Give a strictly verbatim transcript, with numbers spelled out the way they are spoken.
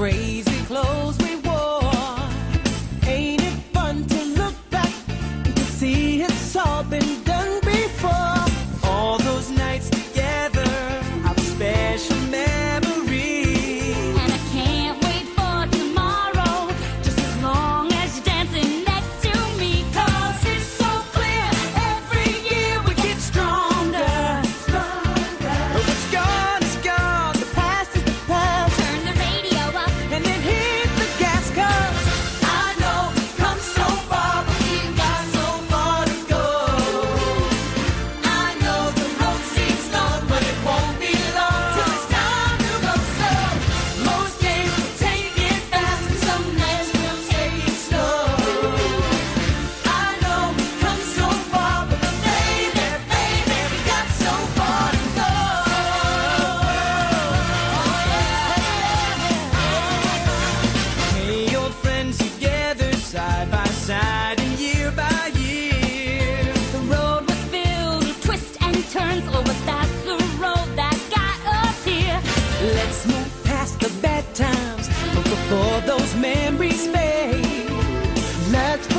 crazy clothes we wore. Ain't it fun to look back to see it's all been done before? All those nights together are special memories. And I can't wait for tomorrow, just as long as you're dancing next to me. 'Cause it's so clear, every year we get stronger. But what's gone is gone, the past is the past. Turn the radio up And then hit the gas, 'cause I know we've come so far, but we've got so far to go. I know the road seems long, but it won't be long till it's time to go slow. Most days we'll take it fast, and some nights we'll take it slow. I know we've come so far, but baby, baby, we got so far to go. Hey, old friends together, side by side, and year by year. The road was filled with twists and turns. Oh, but that's the road that got us here. Let's move past the bad times before those memories fade. Let's